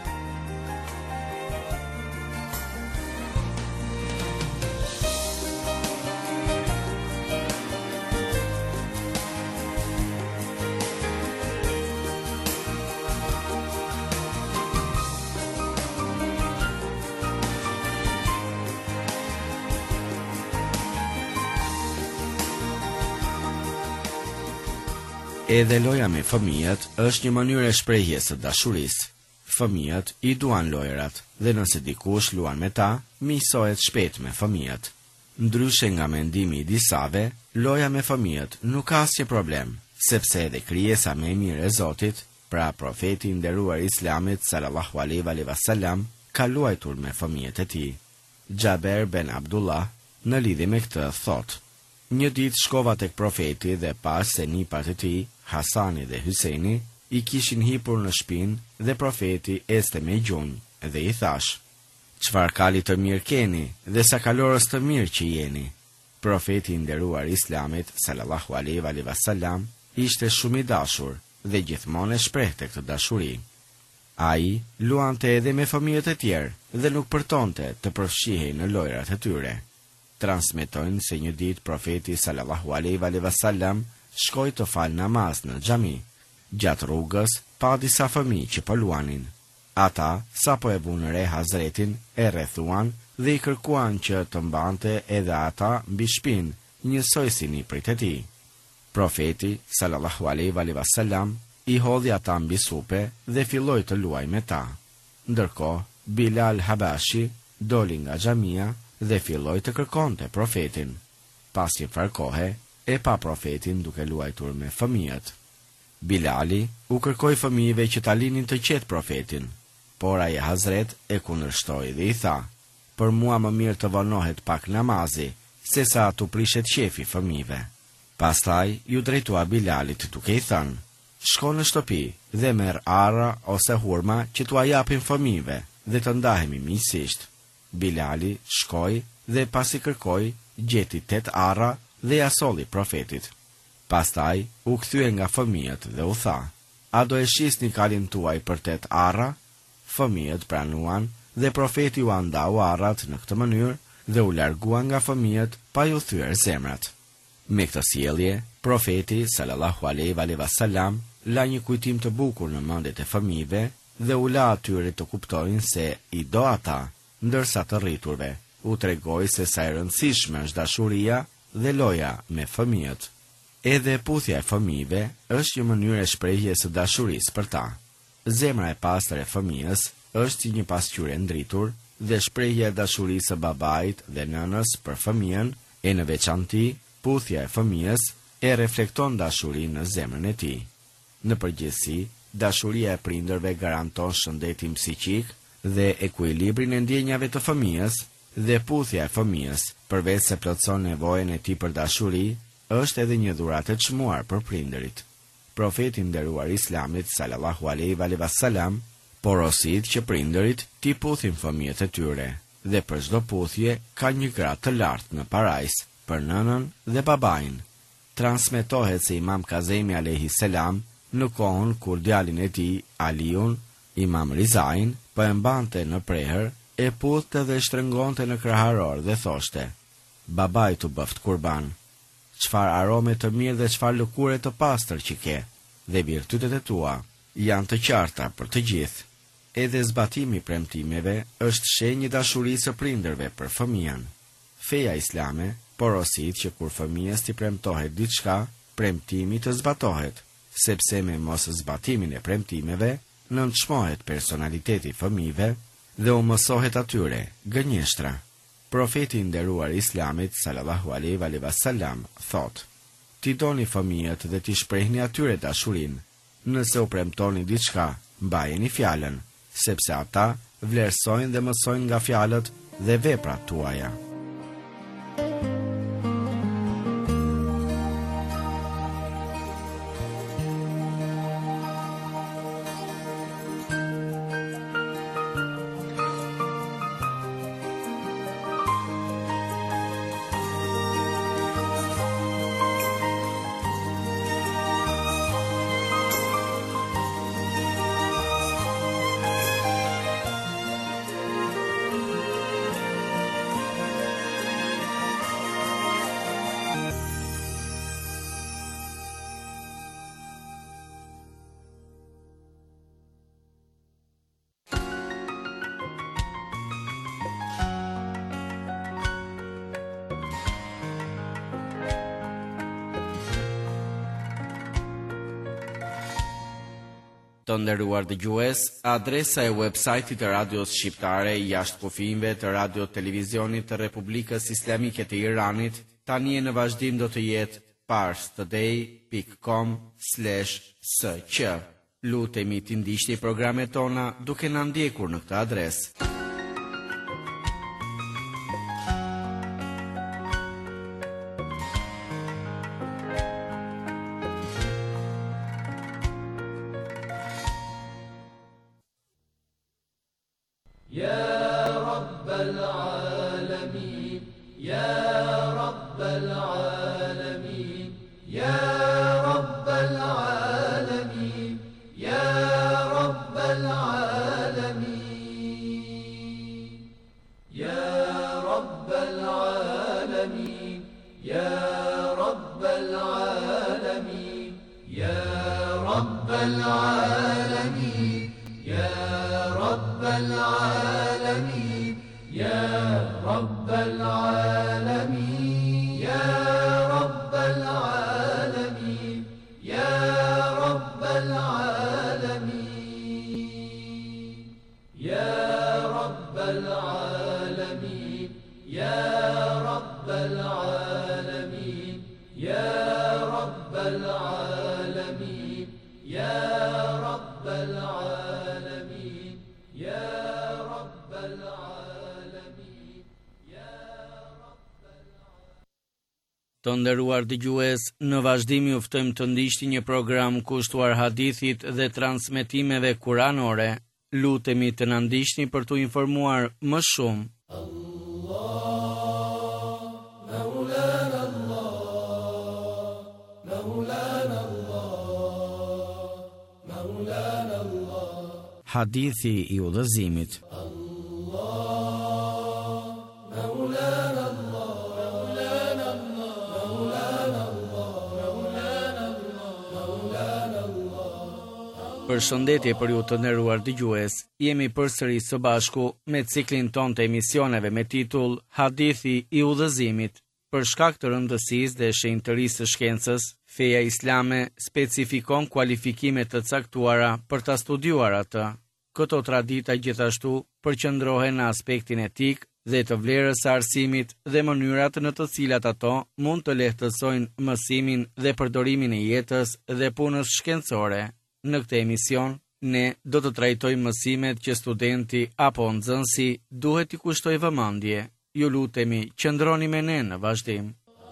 Edhe loja me fëmijët është një mënyrë e shprehjes së dashurisë. Fëmijët i duan lojrat dhe nëse dikush luan me ta, miqësohet shpejt me fëmijët. Ndryshe nga mendimi i disave, loja me fëmijët nuk ka asnjë problem, sepse edhe krijesa më e mirë e Zotit, pra profeti i nderuar i Islamit sallallahu alaihi wasallam, ka luajtur me fëmijët e tij. Xhaber ben Abdullah në lidhje me këtë thotë: Një ditë shkova tek profeti dhe pas se nipat e tij, Hasani dhe Hyseni, i kishin hipur në shpinë dhe profeti este me gjunjë dhe i thash: Çfarë kali të mirë keni dhe sa kalorës të mirë që jeni. Profeti i nderuar i Islamit sallallahu alaihi wasallam ishte shumë i dashur dhe gjithmonë e shprehte këtë dashuri. Ai luante edhe me fëmijët e tjerë dhe nuk përtonte të përfshihej në lojrat e tyre. Transmetojnë se një ditë profeti sallallahu alaihi wasallam shkoi të fal namaz në xhami. Gjatë rrugës pa disa fëmijë që po luanin. Ata, sa po e vunë re Hazretin, e rrethuan dhe i kërkuan që të mbante edhe ata mbi shpinë, njësoj si niprit e tij. Profeti sallallahu alaihi wasallam i hodhi ata mbi supe dhe filloi të luajë me ta. Ndërkohë, Bilal Habashi doli nga xhamia dhe filloi të kërkonte profetin. Pas një farë kohe, e pa profetin duke luajtur me fëmijët. Bilali u kërkoi fëmijëve që ta linin të qetë profetin, por ai Hazret e kundërshtoi dhe i tha: Për mua më mirë të vonohet pak namazi, se sa të prishet qefi fëmijëve. Pastaj ju drejtua Bilalit duke i thënë: Shko në shtëpi dhe merr arra ose hurma që t'ua japin fëmijëve dhe të ndahemi miqësisht. Bilali shkoi dhe pasi kërkoi, gjeti tet arra dhe ja solli profetit. Pastaj u kthye nga fëmijët dhe u tha: A do e shisni kalin tuaj për tet arra? Fëmijët pranuan dhe profeti u andau arrat në këtë mënyrë dhe u largua nga fëmijët pa ju thyer zemrat. Me këtë sjellje, profeti sallallahu alaihi wasallam la një kujtim të bukur në mendet e fëmijëve dhe u la atyre të kuptojnë se i do ata, ndërsa të rriturve u tregoi se sa e rëndësishme është dashuria dhe loja me fëmijët. Edhe puthja e fëmijëve është një mënyrë e shprehjes së dashurisë për ta. Zemra e pastër e fëmijës është si një pasqyrë ndritur dhe shprehja e dashurisë së babait dhe nënës për fëmijën, e në veçanti puthja e fëmijës e reflekton dashurinë në zemrën e tij. Në përgjithësi, dashuria e prindërve garanton shëndetin psiqik dhe ekuilibrin e ndjenjave të fëmijës, dhe puthja e fëmijës Përveç se plotson nevojën e tij për dashuri, është edhe një dhuratë e çmuar për prindërit. Profeti i nderuar Islamit sallallahu alaihi wasallam porosit që prindërit t'i puthin fëmijët e tyre, dhe për çdo puthje ka një gradë të lartë në parajs për nënën dhe babain. Transmetohet se Imam Kazemi alayhi salam në kohën kur djalin e tij Aliun, Imam Rizain, po e mbante në prehër, e puthte dhe shtrëngonte në kraharor dhe thoshte: "Babai tu bëft kurban. Çfarë arome të mirë dhe çfarë lëkure të pastër që ke, dhe virtytet e tua janë të qarta për të gjithë." Edhe zbatimi i premtimeve është shenjë dashurisë së prindërve për fëmijën. Feja islame porosit që kur fëmijës t'i premtohet diçka, premtimi të zbatohet, sepse me mos zbatimin e premtimeve nënçmohet personaliteti i fëmijëve dhe u mësohet atyre gënjeshtra. Profeti i nderuar Islamit sallallahu alaihi wasallam thot: "Ti doni fëmijët dhe ti shprehni atyre dashurinë. Nëse u premtoni diçka, mbajeni fjalën, sepse ata vlerësojnë dhe mësojnë nga fjalët dhe veprat tuaja." Të nderuar dëgjues, adresa e websajtit të radios shqiptare jashtë kufijve të radio televizionit të Republikës Islamike të Iranit tani në vazhdim do të jetë parstoday dot com slash s q. Lutemi të ndiqni programet tona duke na ndjekur në këtë adresë. Të nderuar dëgjues, në vazhdim ju ftojmë të ndiqni një program kushtuar hadithit dhe transmetimeve kuranore. Lutemi të na ndiqni për t'u informuar më shumë. Hadithi i udhëzimit. Përshëndetje për ju të nderuar dëgjues. Jemi përsëri së bashku me ciklin ton të emisioneve me titull Hadithi i udhëzimit. Për shkak të rëndësisë dhe shenjtërisë së shkencës, feja islame specifikon kualifikime të caktuara për ta studiuar atë. Këto tradita gjithashtu përqendrohen në aspektin etik dhe të vlerës së arsimit dhe mënyrat në të cilat ato mund të lehtësojnë mësimin dhe përdorimin e jetës dhe punës shkencore. Në këtë emision, ne do të trajtojmë mësimet që studenti apo nxënësi duhet i kushtoj vëmendje. ju lutemi, qëndroni me ne në vazhdim.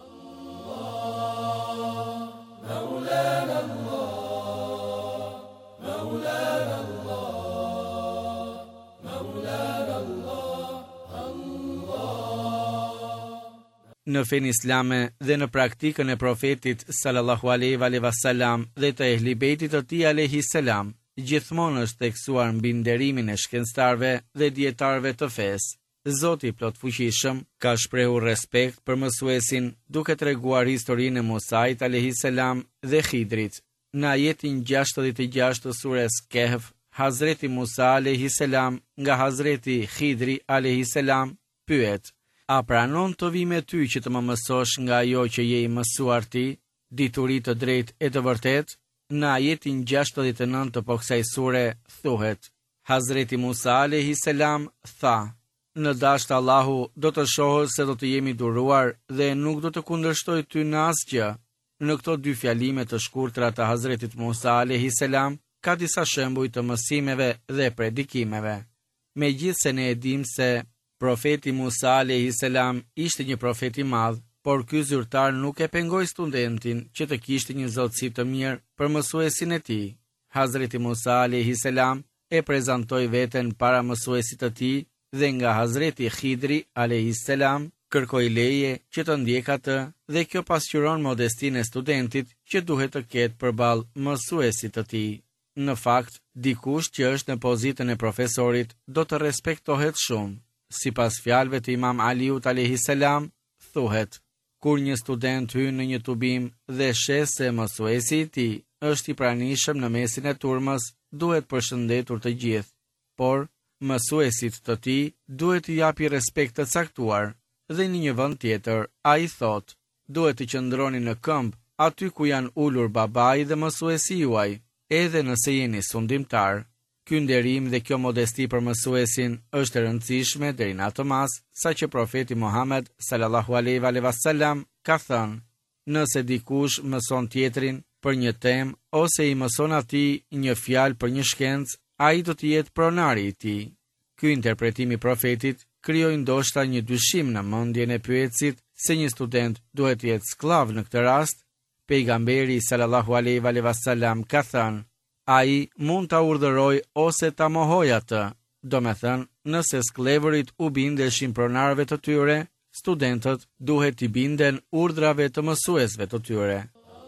Në fen islame dhe në praktikën e profetit sallallahu alaihi wasallam dhe të ehlibetit të tij alayhi salam, gjithmonë është theksuar mbi nderimin e shkencëtarëve dhe dietarëve të fesë. Zoti plot fuqishëm ka shprehur respekt për mësuesin duke treguar historinë e Musait alayhi salam dhe Khidrit. Në ajetin gjashtëdhjetë e gjashtë të sures Kehf, Hazreti Musa alayhi salam nga Hazreti Khidri alayhi salam pyet: "A pranon të vi me ty që të më mësosh nga ajo që je i mësuar ti, dituri të drejtë e të vërtetë?" Në ajetin gjashtëdhjetë e nëntë të po kësaj sure thuhet: Hazreti Musa alayhi salam tha: "Në dashtë Allahu do të shohë se do të jemi duruar dhe nuk do të kundërshtoj ty në asgjë." Në këto dy fjalime të shkurtra të Hazretit Musa alayhi salam ka disa shembuj të mësimeve dhe predikimeve. Megjithse ne e dim se profeti Musa alayhi salam ishte një profet i madh, por ky zyrtar nuk e pengoi studentin që të kishte një zotësi të mirë për mësuesin e tij. Hazreti Musa alayhi salam e prezantoi veten para mësuesit të tij dhe nga Hazreti Khidri alayhi salam kërkoi leje që të ndjek atë, dhe kjo pasqyron modestinë e studentit që duhet të ketë përballë mësuesit të tij. Në fakt, dikush që është në pozitën e profesorit do të respektohet shumë. Sipas fjalëve të Imam Aliut alayhi salam, thuhet: "Kur një student hyn në një tubim dhe sheh se mësuesi i tij është i pranishëm në mesin e turmës, duhet përshëndetur të gjithë, por mësuesit të tij duhet t'i japi respekt të caktuar." Dhe në një vend tjetër, ai thot: "Duhet të qëndroni në këmbë aty ku janë ulur babai dhe mësuesi juaj, edhe nëse jeni sundimtar." Ky nderim dhe kjo modesti për mësuesin është e rëndësishme deri në atë mas sa që profeti Muhammed sallallahu alaihi wasallam ka thënë: "Nëse dikush mëson tjetrin për një temë ose i mëson atij një fjalë për një shkencë, ai do të jetë pronari i tij." Ky interpretim i profetit krijoi ndoshta një dyshim në mendjen e pyetësit se një student duhet të jetë sklav në këtë rast. Pejgamberi sallallahu alaihi wasallam ka thënë: "Ai mund ta urdhëroj ose ta mohoj atë." Do me thënë, nëse sklevërit u bindeshin pronarëve të tyre, studentët duhet t'i binden urdhrave të mësuesve të tyre.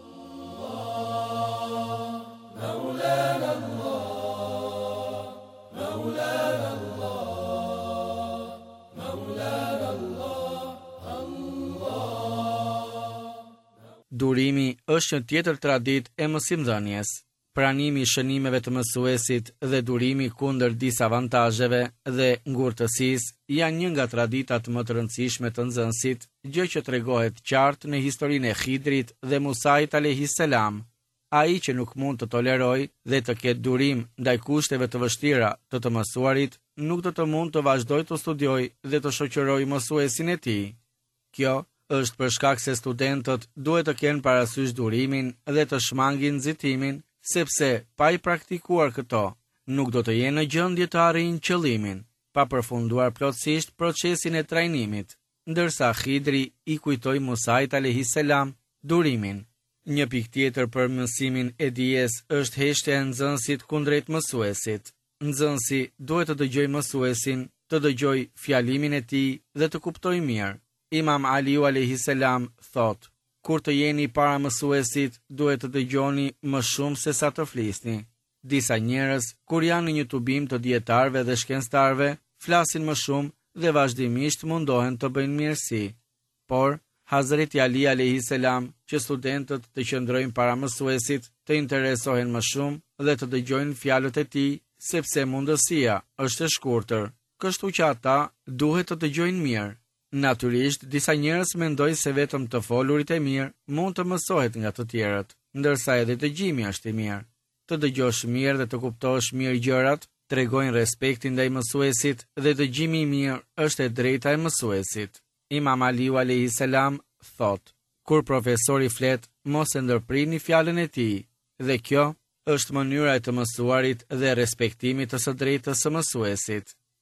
Durimi është një tjetër traditë e mësimdhënies. Pranimi i shënimeve të mësuesit dhe durimi kundër disavantazheve dhe ngurtësisë janë një nga traditat më të rëndësishme të nxënësit, gjë që tregohet qartë në historinë e Khidrit dhe Musait alayhis salam. Ai që nuk mund të tolerojë dhe të ketë durim ndaj kushteve të vështira të të mësuarit, nuk do të mund të vazhdojë të studiojë dhe të shoqërojë mësuesin e tij. Kjo është për shkak se studentët duhet të kenë parasysh durimin dhe të shmangin nxitimin, sepse pa i praktikuar këto, nuk do të jenë në gjendje të arrijnë qëllimin, pa përfunduar plotësisht procesin e trajnimit, ndërsa Khidri i kujtoi Musait alayhis salam durimin. Një pikë tjetër për mësimin e dijes është heshtja e nxënësit kundrejt mësuesit. Nxënësi duhet të dëgjojë mësuesin, të dëgjojë fjalimin e tij dhe të kuptojë mirë. Imam Aliu alayhis salam thot: "Kur të jeni para mësuesit, duhet të dëgjoni më shumë se sa të flisni." Disa njerëz, kur janë në një tubim të dietarëve dhe shkencëtarëve, flasin më shumë dhe vazhdimisht mundohen të bëjnë mirësi. Por Hazreti Ali alayhis salam, që studentët të qëndrojnë para mësuesit, të interesohen më shumë dhe të dëgjojnë fjalët e tij, sepse mundësia është e shkurtër, kështu që ata duhet të dëgjojnë mirë. Natyrisht, disa njerëz mendojnë se vetëm të folurit e mirë mund të mësohet nga të tjerët, ndërsa edhe dëgjimi është i mirë. Të dëgjosh mirë dhe të kuptosh mirë gjërat tregojnë respektin ndaj mësuesit dhe dëgjimi i mirë është e drejta e mësuesit. Imam Aliu alayhis salam thot: "Kur profesori flet, mos e ndërprini fjalën e tij." Dhe kjo është mënyra e të mësuarit dhe respektimit të së drejtës së mësuesit.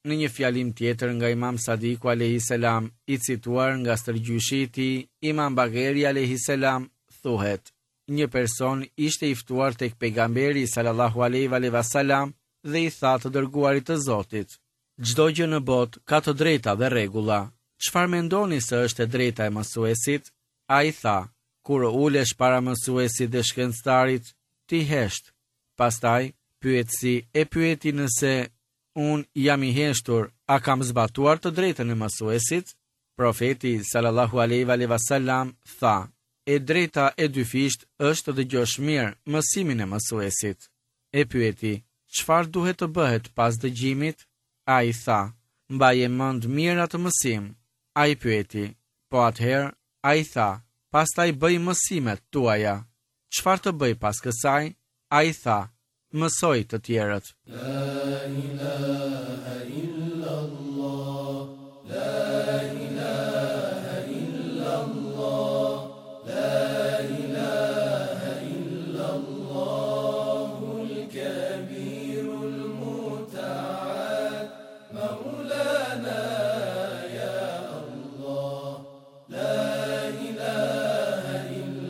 Në një fjalim tjetër nga Imam Sadiku alayhi salam, i cituar nga stërgjyshi i tij, Imam Bagheri alayhi salam, thuhet: një person ishte i ftuar tek pejgamberi sallallahu alaihi wasallam dhe i tha të dërguarit të Zotit: çdo gjë në botë ka të drejta dhe rregulla. Çfarë mendoni se është e drejta e mësuesit? Ai tha: kur ulesh para mësuesit dhe shkencëtarit, ti hesht. Pastaj pyetësi e pyeti nëse unë jam i heshtur, a kam zbatuar të drejtën e mësuesit? Profeti sallallahu alaihi wasallam tha: e drejta e dyfisht është të dëgjosh mirë mësimin e mësuesit. E pyeti: çfarë duhet të bëhet pas dëgjimit? Ai tha: mbaje mend mirë atë mësim. Ai pyeti: po atëherë? Ai tha: pastaj bëj mësimet tuaja. Çfarë të bëj pas kësaj? Ai tha: mësoj të tjerët. La ilaha illallah, la ilaha illallah, la ilaha illallahul kabirul muta'al, maulana ya Allah, la ilaha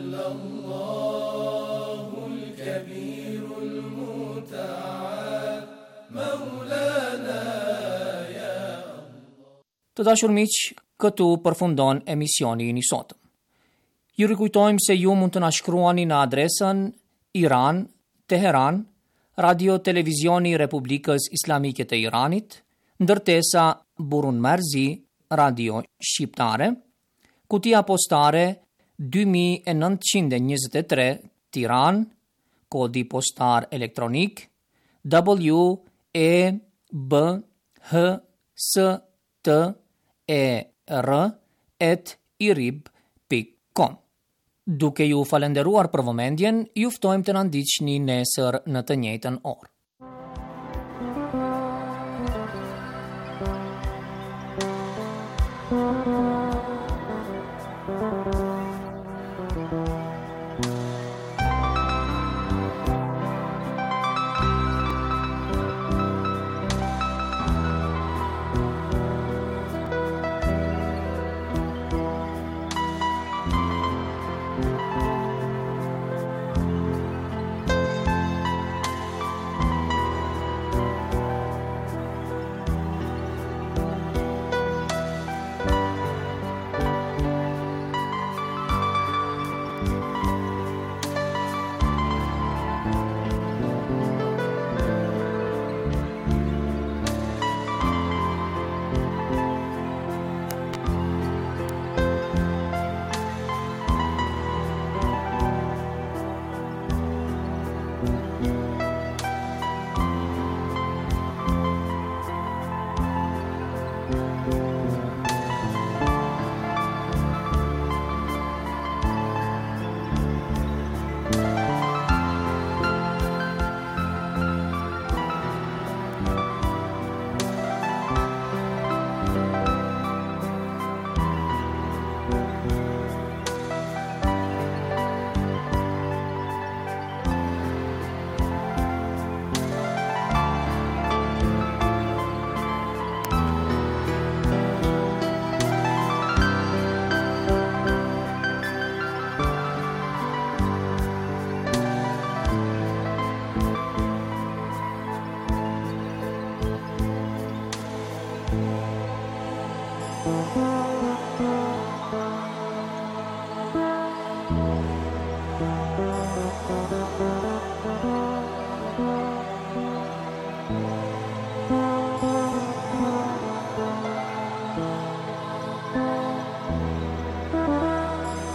illallahul kabirul Të dashur miq, këtu përfundon emisioni i sotëm. Ju rikujtojmë se ju mund të na shkruani në adresën Iran, Teheran, Radio Televizioni Republikës Islamike të Iranit, ndërtesa Burun Merzi, Radio Shqiptare, kutia postare dy mijë e nëntëqind e njëzet e tre, Tiranë, kodi postar elektronik W E B H S T E R at irib pikë com. Duke ju falenderuar për vëmendjen, ju ftojmë të na ndiqni nesër në të njëjtën orë. Thank you.